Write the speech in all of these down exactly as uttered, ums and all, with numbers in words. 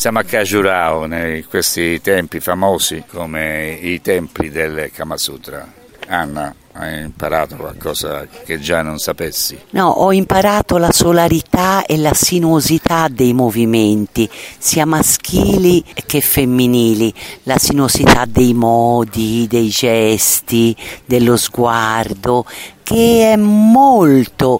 Siamo a Khajuraho, in questi templi famosi come i templi del Kama Sutra. Anna, hai imparato qualcosa che già non sapessi? No, ho imparato la solarità e la sinuosità dei movimenti, sia maschili che femminili, la sinuosità dei modi, dei gesti, dello sguardo, che è molto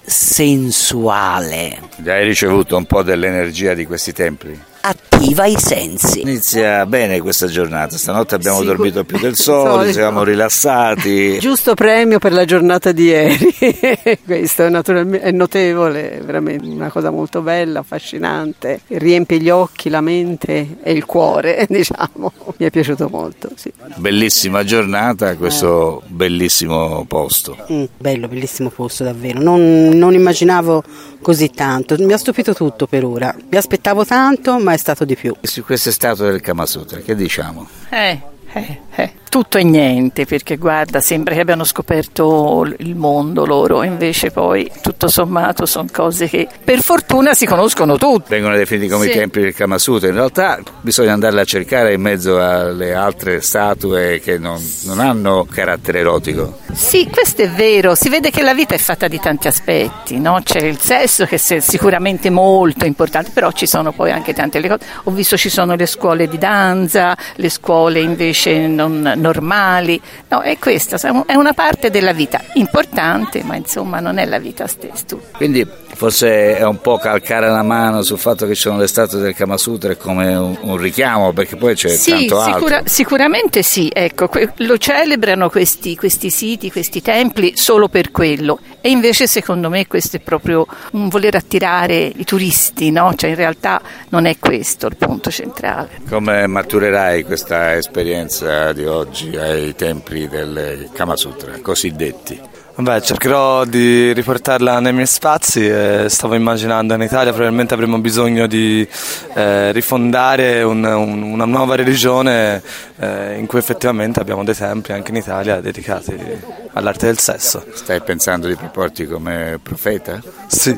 sensuale. Già hai ricevuto un po' dell'energia di questi templi? Attiva i sensi. Inizia bene questa giornata, stanotte abbiamo Sicur- dormito più del solito, siamo rilassati. Giusto premio per la giornata di ieri, questo è, naturalmente, è notevole, veramente una cosa molto bella, affascinante, riempie gli occhi, la mente e il cuore, diciamo, mi è piaciuto molto. Sì. Bellissima giornata, questo bellissimo posto. Mm, bello, bellissimo posto davvero, non, non immaginavo così tanto, mi ha stupito tutto per ora, mi aspettavo tanto ma è stato di più. Su queste statue del Kama Sutra, che diciamo? Eh, eh, eh. Tutto e niente, perché guarda, sembra che abbiano scoperto il mondo loro, invece poi tutto sommato sono cose che per fortuna si conoscono tutte. Vengono definiti come sì. i templi del Kama Sutra, in realtà bisogna andarle a cercare in mezzo alle altre statue che non, non hanno carattere erotico. Sì, questo è vero, si vede che la vita è fatta di tanti aspetti, no? C'è il sesso che è sicuramente molto importante, però ci sono poi anche tante altre cose. Ho visto ci sono le scuole di danza, le scuole invece non normali, no, è questa, è una parte della vita importante, ma insomma non è la vita stessa. Quindi forse è un po' calcare la mano sul fatto che ci sono le statue del Kama Sutra come un, un richiamo, perché poi c'è sì, tanto altro. Sicura, sicuramente sì, ecco, que- lo celebrano questi, questi siti, questi templi solo per quello, e invece secondo me questo è proprio un voler attirare i turisti, no? Cioè in realtà non è questo il punto centrale. Come maturerai questa esperienza di oggi ai templi del Kama Sutra, cosiddetti? Beh, cercherò di riportarla nei miei spazi e stavo immaginando in Italia probabilmente avremo bisogno di eh, rifondare un, un, una nuova religione eh, in cui effettivamente abbiamo dei templi anche in Italia dedicati all'arte del sesso. Stai pensando di proporti come profeta? Sì.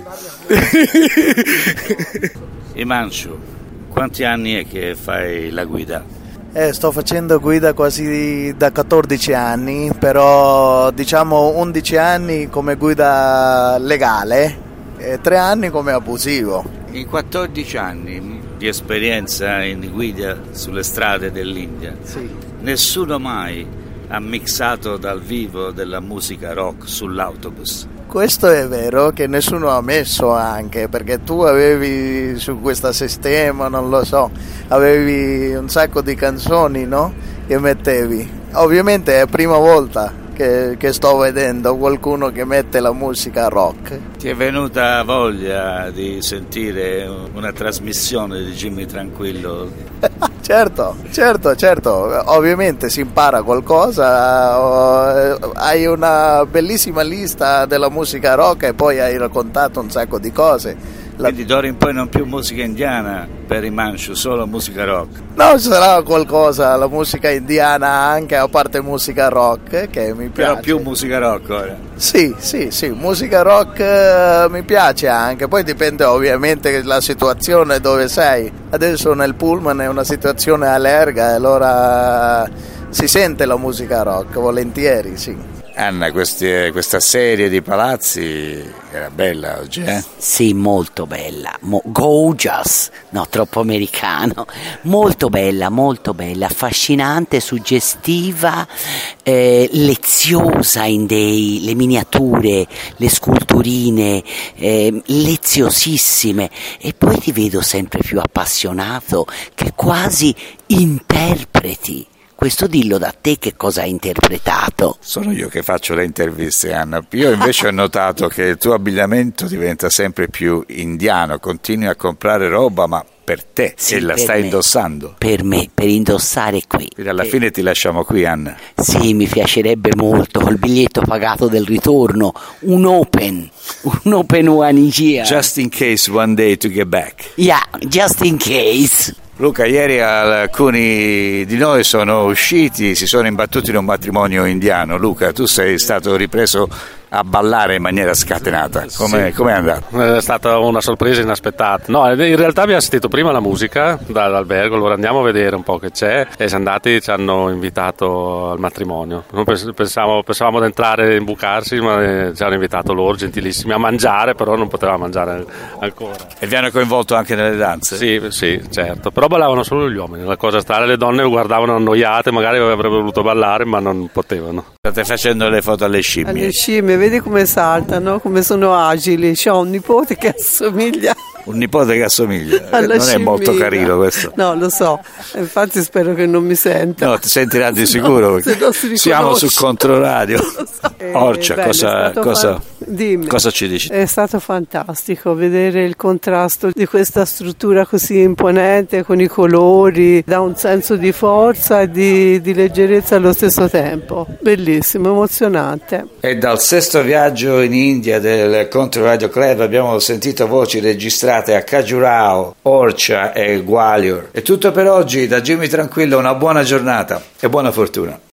Himanshu, quanti anni è che fai la guida? Eh, sto facendo guida quasi da quattordici anni, però diciamo undici anni come guida legale e tre anni come abusivo. In quattordici anni di esperienza in guida sulle strade dell'India, sì. Nessuno mai ha mixato dal vivo della musica rock sull'autobus. Questo è vero, che nessuno ha messo anche, perché tu avevi su questo sistema, non lo so, avevi un sacco di canzoni, no? Che mettevi. Ovviamente è la prima volta che, che sto vedendo qualcuno che mette la musica rock. Ti è venuta voglia di sentire una trasmissione di Jimmy Tranquillo? Certo, certo, certo, ovviamente si impara qualcosa, hai una bellissima lista della musica rock e poi hai raccontato un sacco di cose. La... Quindi d'ora in poi non più musica indiana per Himanshu, solo musica rock? No, sarà qualcosa, la musica indiana anche, a parte musica rock, che mi piace. Però più musica rock ora? Sì, sì, sì, musica rock eh, mi piace anche, poi dipende ovviamente dalla situazione dove sei. Adesso nel pullman è una situazione allerga e allora si sente la musica rock, volentieri, sì. Anna, questi, questa serie di palazzi era bella oggi, eh? Sì, molto bella, mo- gorgeous, no, troppo americano, molto bella, molto bella, affascinante, suggestiva, eh, leziosa in dei, le miniature, le sculturine, eh, leziosissime, e poi ti vedo sempre più appassionato, che quasi interpreti. Questo dillo da te, che cosa hai interpretato? Sono io che faccio le interviste, Anna. Io invece ho notato che il tuo abbigliamento diventa sempre più indiano, continui a comprare roba ma per te, sì, e la per stai me, indossando. Per me, per indossare qui. Quindi alla eh, fine ti lasciamo qui, Anna. Sì, mi piacerebbe molto, col biglietto pagato del ritorno, un open, un open one year. Just in case one day to get back. Yeah, just in case. Luca, ieri alcuni di noi sono usciti, si sono imbattuti in un matrimonio indiano. Luca, tu sei stato ripreso a ballare in maniera scatenata. Come Sì. è andato? È stata una sorpresa inaspettata. No, in realtà abbiamo sentito prima la musica dall'albergo, allora andiamo a vedere un po' che c'è e siamo andati, ci hanno invitato al matrimonio. Non pens- Pensavamo, pensavamo di entrare e imbucarsi, ma eh, ci hanno invitato loro, gentilissimi, a mangiare, però non potevamo mangiare ancora. E vi hanno coinvolto anche nelle danze? Sì, sì, certo, però ballavano solo gli uomini, la cosa strana, le donne guardavano annoiate, magari avrebbero voluto ballare ma non potevano. State facendo le foto alle Alle scimmie? scimmie, vedi come saltano, come sono agili. C'ho un nipote che assomiglia Un nipote che assomiglia, alla non è molto scimmia. carino questo. No, lo so, infatti spero che non mi senta. No, ti sentiranno di sicuro, se no si siamo riconosce. sul Controradio. Lo so. Eh, Orcia, bello, è cosa, stato cosa, fan- Dimmi. cosa ci dici? È stato fantastico vedere il contrasto di questa struttura così imponente con i colori, dà un senso di forza e di, di leggerezza allo stesso tempo. Bellissimo, emozionante. E dal sesto viaggio in India del Controradio Club abbiamo sentito voci registrate a Khajuraho, Orcia e Gwalior. È tutto per oggi, da Jimmy Tranquillo una buona giornata e buona fortuna.